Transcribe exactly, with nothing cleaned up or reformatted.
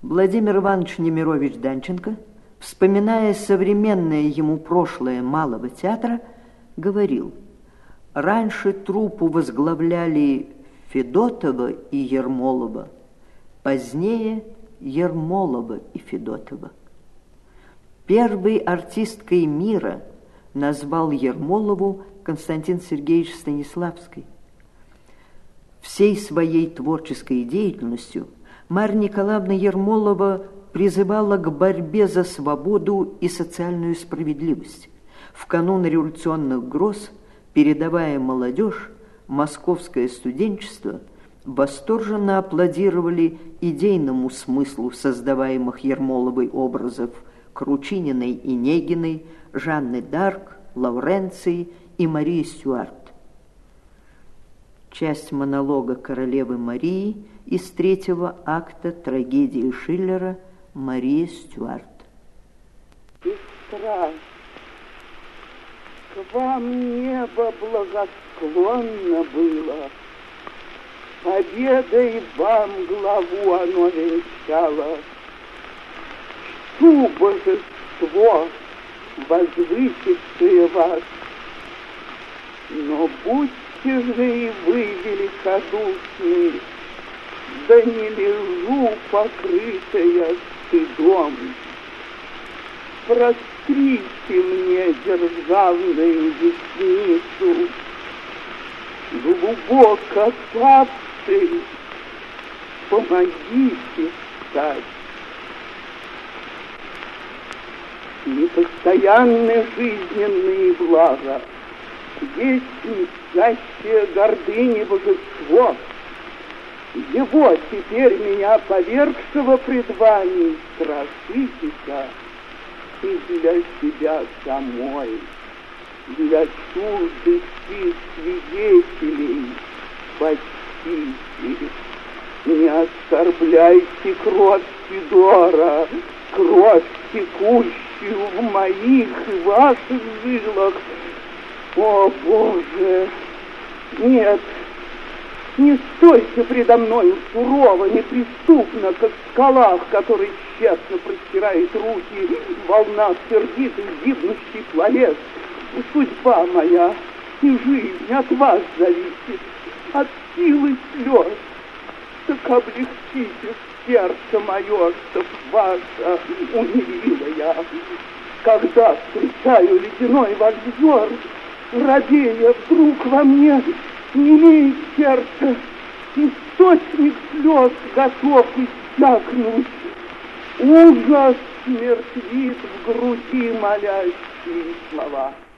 Владимир Иванович Немирович Данченко, вспоминая современное ему прошлое малого театра, говорил: раньше труппу возглавляли Федотова и Ермолова, позднее Ермолова и Федотова. Первой артисткой мира назвал Ермолову Константин Сергеевич Станиславский. Всей своей творческой деятельностью Марья Николаевна Ермолова призывала к борьбе за свободу и социальную справедливость. В канун революционных гроз, передовая молодежь, московское студенчество восторженно аплодировали идейному смыслу создаваемых Ермоловой образов Кручининой и Негиной, Жанны д'Арк, Лауренции и Марии Стюарт. Часть монолога королевы Марии из третьего акта трагедии Шиллера «Мария Стюарт». Сестра, к вам небо благосклонно было, победой вам главу оно венчало. Чту божество, возвысившее вас, но будьте же и вы великодушны, да не лежу, покрытая стыдом. Прострите мне державную десницу, глубоко павший, помогите встать. Непостоянные жизненные блага, есть мстящее гордыни божество. Его теперь меня повергшего пред вами страшитеся, и для себя самой, для чуждых и свидетелей почтите. Не оскорбляйте кровь Федора, кровь, текущую в моих и ваших жилах. О, Боже! Нет, не стойте предо мною сурово, неприступно, как скала, в которой тщетно простирает руки волна сердитых гибнущих планет. Судьба моя и жизнь от вас зависит, от силы слез. Так облегчите сердце мое, чтоб ваша умилила я. Когда встречаю ледяной ваш взор, робея вдруг во мне немеет сердце, источник слез готов иссякнуть. Ужас смертвит в груди молящие слова.